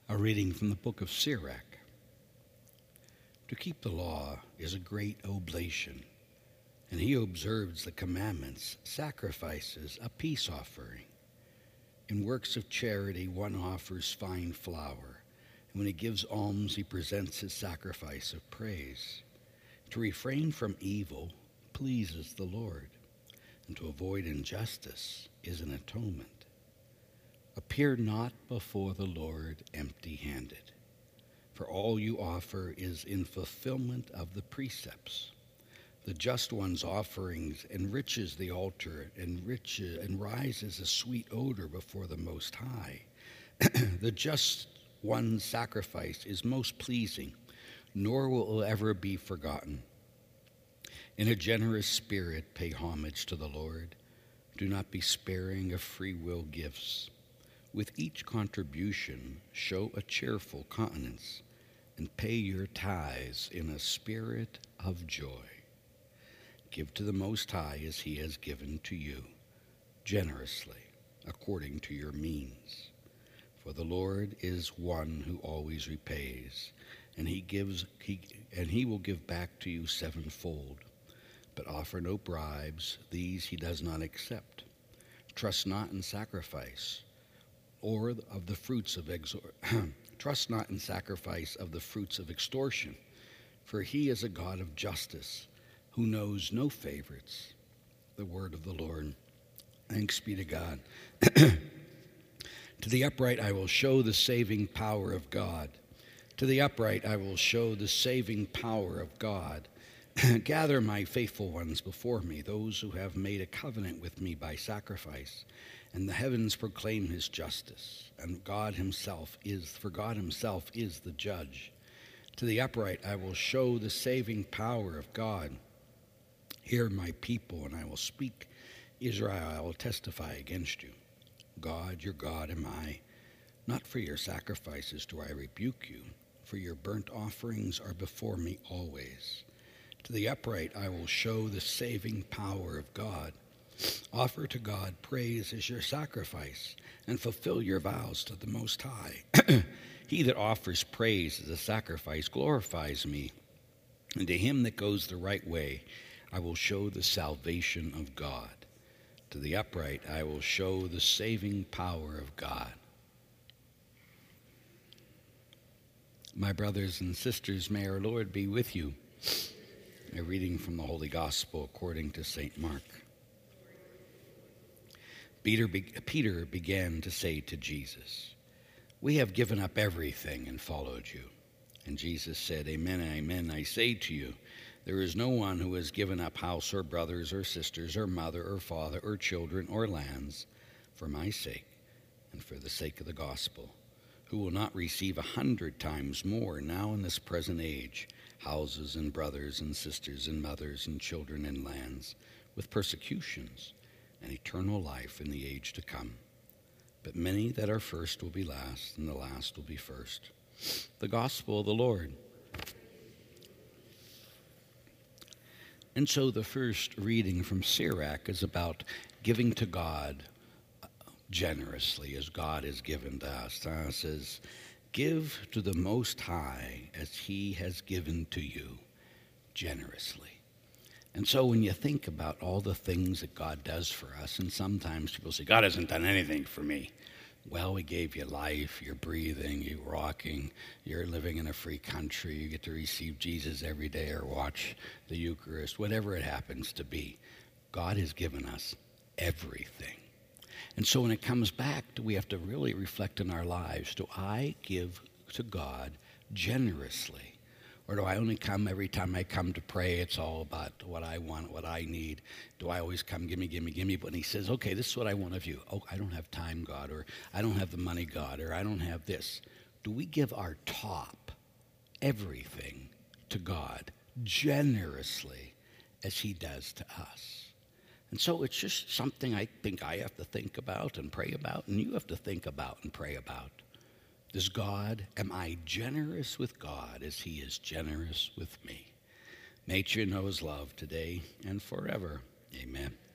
A reading from the book of Sirach. To keep the law is a great oblation, and he who observes the commandments sacrifices a peace offering. In works of charity one offers fine flour, and when he gives alms he presents his sacrifice of praise. To refrain from evil pleases the Lord, and to avoid injustice is an atonement. Appear not before the Lord empty-handed, for all you offer is in fulfillment of the precepts. The just one's offerings enriches the altar, and rises a sweet odor before the Most High. The just one's sacrifice is most pleasing, nor will it ever be forgotten. In a generous spirit pay homage to the Lord. Do not be sparing of free will gifts. With each contribution, show a cheerful countenance, and pay your tithes in a spirit of joy. Give to the Most High as he has given to you, generously, according to your means. For the Lord is one who always repays, and he will give back to you sevenfold. But offer no bribes; these he does not accept. Trust not in sacrifice, or of the fruits of trust not in sacrifice of the fruits of extortion, for he is a God of justice, who knows no favorites. The word of the Lord. Thanks be to God. To the upright I will show the saving power of God. To the upright I will show the saving power of God. Gather my faithful ones before me, those who have made a covenant with me by sacrifice. And the heavens proclaim his justice, and God himself is the judge. To the upright I will show the saving power of God. Hear my people, and I will speak. Israel, I will testify against you. God, your God am I. Not for your sacrifices do I rebuke you, for your burnt offerings are before me always. To the upright I will show the saving power of God. Offer to God praise as your sacrifice, and fulfill your vows to the Most High. He that offers praise as a sacrifice glorifies me, and to him that goes the right way I will show the salvation of God. To the upright I will show the saving power of God. My brothers and sisters, may our Lord be with you. A reading from the Holy Gospel according to St. Mark. Peter began to say to Jesus, "We have given up everything and followed you." And Jesus said, "Amen, amen, I say to you, there is no one who has given up house or brothers or sisters or mother or father or children or lands for my sake and for the sake of the gospel, who will not receive 100 times more now in this present age, houses and brothers and sisters and mothers and children and lands, with persecutions, and eternal life in the age to come. But many that are first will be last, and the last will be first." The gospel of the Lord. And so the first reading from Sirach is about giving to God generously as God has given to us. It says, "Give to the Most High as he has given to you generously." And so when you think about all the things that God does for us, and sometimes people say, "God hasn't done anything for me." Well, he gave you life, you're breathing, you're walking, you're living in a free country, you get to receive Jesus every day or watch the Eucharist, whatever it happens to be. God has given us everything. And so when it comes back, we have to really reflect in our lives. Do I give to God generously? Or do I only come every time I come to pray, it's all about what I want, what I need? Do I always come, give me? But when he says, "Okay, this is what I want of you." "Oh, I don't have time, God," or "I don't have the money, God," or "I don't have this." Do we give our top, everything, to God generously as he does to us? And so it's just something I think I have to think about and pray about, and you have to think about and pray about. Am I generous with God as he is generous with me? May you know his love today and forever. Amen.